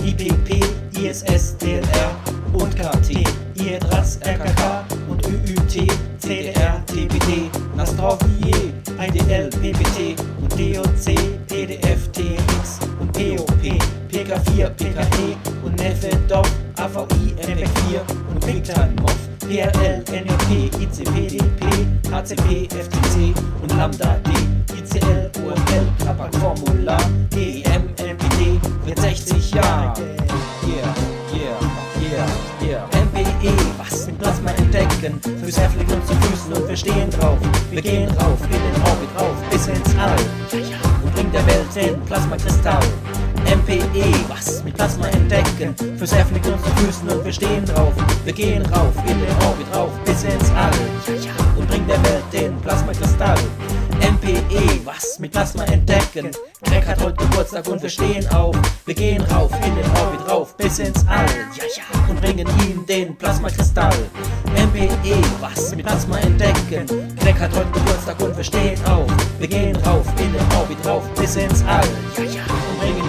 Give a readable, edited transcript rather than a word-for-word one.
IPP, ISS, DLR und KT, IEDRAS, RKK und ÜÜT, CDR, TPD, Nastrovie, IDL, PPT und DOC, PDF, TX und POP, PK4, PKE und NEFEDOF, AVI, MPEG-4 und QuickTime-MOV, PRL, NLP, ICP, DP, HCP, FTC und Lambda D, ICL, UML, Kappa-Formular, EM, NPD, wird 60 Jahre. MPE, was mit Plasma entdecken, fürs Herz liegt uns zu Füßen und wir stehen drauf. Wir gehen rauf, in den Orbit rauf, bis ins All, und bringen der Welt den Plasmakristall. MPE, was mit Plasma entdecken, fürs Herz liegt uns zu Füßen und wir stehen drauf. Wir gehen rauf, in den Orbit rauf, bis ins All, und bringen der Welt den Plasmakristall. MPE, was mit Plasma entdecken, Craig hat heute Geburtstag und wir stehen auf. Wir gehen rauf, in den Orbit rauf, bis ins All, und bringen ihm den Plasmakristall. MPE, was mit Plasma entdecken, Craig hat heute Geburtstag und wir stehen auf. Wir gehen rauf, in den Orbit rauf, bis ins All, und bringen